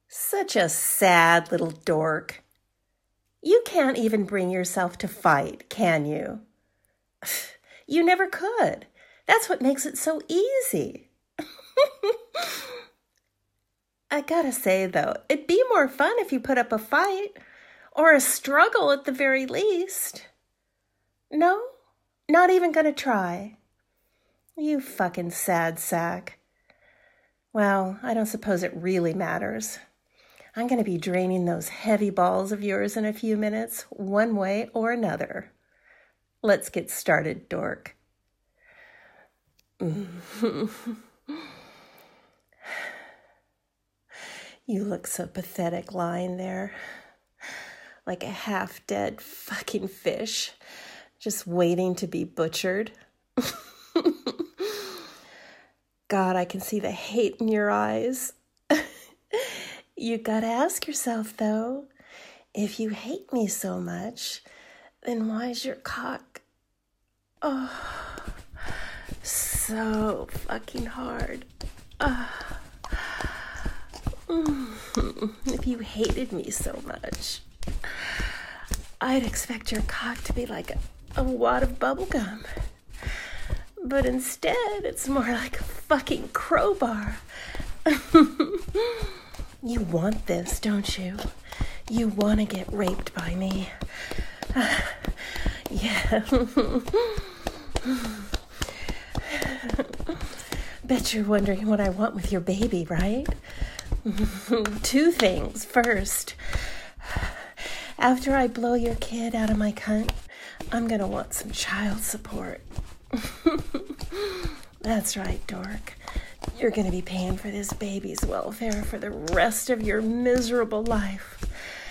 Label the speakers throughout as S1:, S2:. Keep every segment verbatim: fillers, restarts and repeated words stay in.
S1: Such a sad little dork. You can't even bring yourself to fight, can you? You never could. That's what makes it so easy. I gotta say, though, it'd be more fun if you put up a fight, or a struggle at the very least. No? Not even gonna try? You fucking sad sack. Well, I don't suppose it really matters. I'm going to be draining those heavy balls of yours in a few minutes, one way or another. Let's get started, dork. You look so pathetic lying there, like a half-dead fucking fish, just waiting to be butchered. God, I can see the hate in your eyes. You gotta ask yourself, though, if you hate me so much, then why's your cock, oh, so fucking hard? Oh. If you hated me so much, I'd expect your cock to be like a, a wad of bubblegum. But instead, it's more like a fucking crowbar. You want this, don't you? You want to get raped by me. Uh, yeah. Bet you're wondering what I want with your baby, right? Two things. First, after I blow your kid out of my cunt, I'm going to want some child support. That's right, dork. You're going to be paying for this baby's welfare for the rest of your miserable life.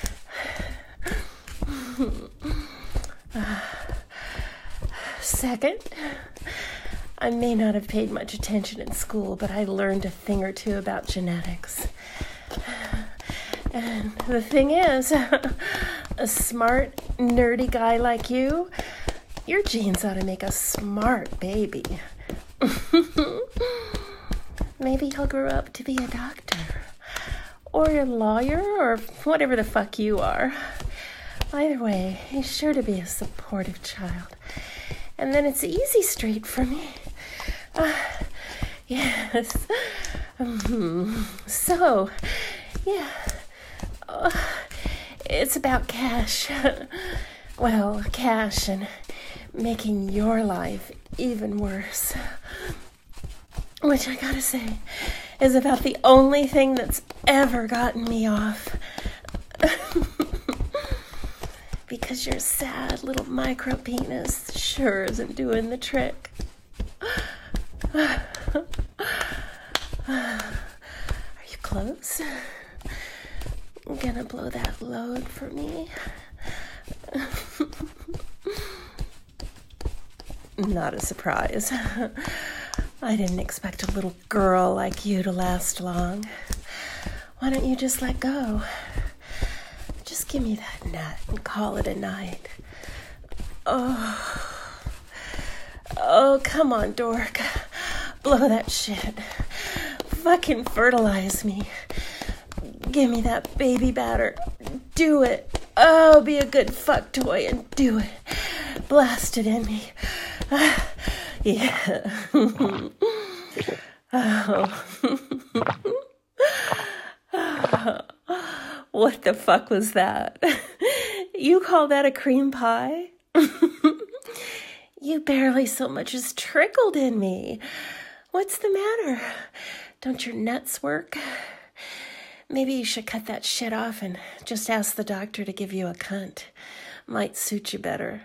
S1: Second, I may not have paid much attention in school, but I learned a thing or two about genetics. And the thing is, a smart, nerdy guy like you, your genes ought to make a smart baby. Maybe he'll grow up to be a doctor, or a lawyer, or whatever the fuck you are. Either way, he's sure to be a supportive child. And then it's easy street for me. Uh, yes. Um, so, yeah. Uh, it's about cash. Well, cash and making your life even worse. Which I gotta say is about the only thing that's ever gotten me off. Because your sad little micro penis sure isn't doing the trick. Are you close? I'm gonna blow that load for me. Not a surprise. I didn't expect a little girl like you to last long. Why don't you just let go? Just give me that nut and call it a night. Oh. Oh, come on, dork. Blow that shit. Fucking fertilize me. Give me that baby batter. Do it. Oh, be a good fuck toy and do it. Blast it in me. Ah, yeah. Oh. What the fuck was that? You call that a cream pie? You barely so much as trickled in me. What's the matter? Don't your nuts work? Maybe you should cut that shit off and just ask the doctor to give you a cunt. Might suit you better.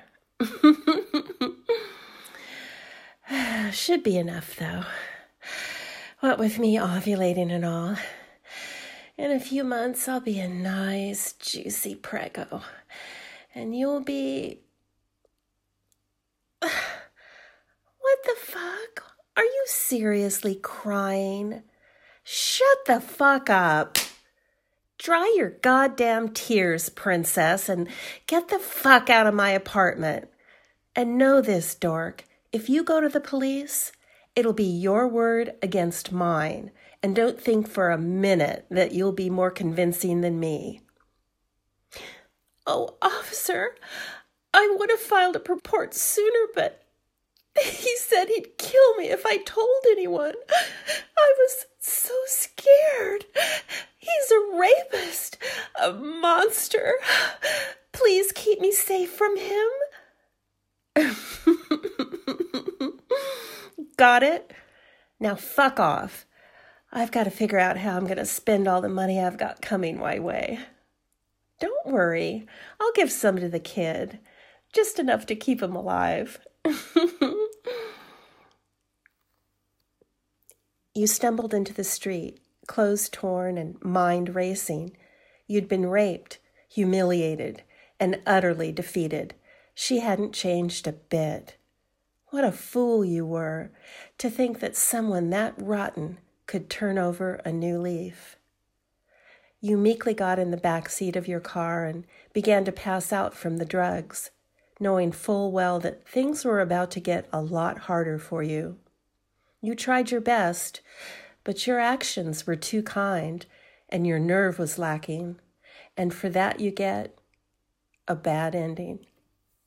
S1: Should be enough, though. What with me ovulating and all. In a few months, I'll be a nice, juicy preggo. And you'll be... What the fuck? Are you seriously crying? Shut the fuck up. Dry your goddamn tears, princess, and get the fuck out of my apartment. And know this, dork. If you go to the police, it'll be your word against mine. And don't think for a minute that you'll be more convincing than me. Oh, officer, I would have filed a report sooner, but he said he'd kill me if I told anyone. I was so scared. He's a rapist, a monster. Please keep me safe from him. Got it? Now fuck off. I've got to figure out how I'm going to spend all the money I've got coming my way. Don't worry. I'll give some to the kid. Just enough to keep him alive. You stumbled into the street, clothes torn and mind racing. You'd been raped, humiliated, and utterly defeated. She hadn't changed a bit. What a fool you were to think that someone that rotten could turn over a new leaf. You meekly got in the back seat of your car and began to pass out from the drugs, knowing full well that things were about to get a lot harder for you. You tried your best, but your actions were too kind and your nerve was lacking, and for that you get a bad ending.